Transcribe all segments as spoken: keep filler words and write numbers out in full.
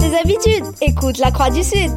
tes habitudes, écoute la Croix du Sud.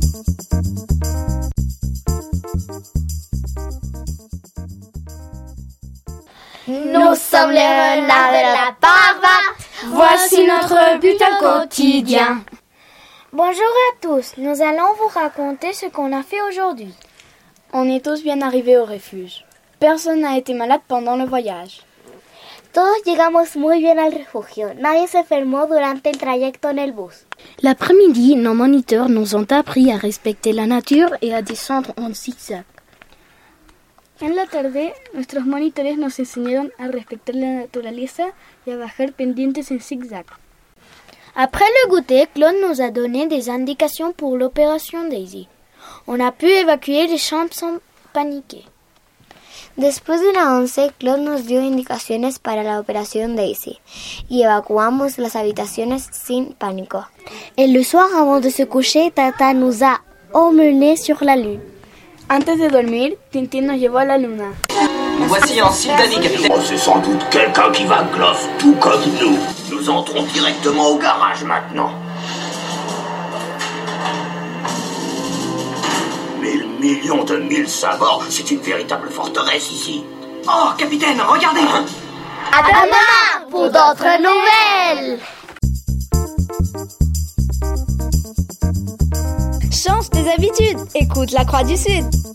Nous sommes les renards de la Parva. Voici notre bulletin quotidien. Bonjour à tous, nous allons vous raconter ce qu'on a fait aujourd'hui. On est tous bien arrivés au refuge. Personne n'a été malade pendant le voyage. Todos llegamos muy bien al refugio. Nadie se enfermó durante el trayecto en el bus. L'après-midi, nos moniteurs nous ont appris à respecter la nature et à descendre en zigzag. En la tarde, nuestros monitores nos enseñaron a respetar la naturaleza y a bajar pendientes en zigzag. Après le goûter, Claude nous a donné des indications pour l'opération Daisy. On a pu évacuer les chambres sans paniquer. Después de la once, Claude nos dio indicaciones para la operación Daisy y evacuamos las habitaciones sin pánico. Et le soir, avant de se coucher, Tata nous a emmenés sur la lune. Antes de dormir, Tintín nos llevó a la luna. Nous voici en Sylvanie, capitaine. Oh, c'est sans doute quelqu'un qui va gloff, tout comme nous. Nous entrons directement au garage maintenant. Mille millions de mille sabords, c'est une véritable forteresse ici. Oh, capitaine, regardez. À demain pour d'autres nouvelles. Change tes habitudes, écoute la Croix du Sud.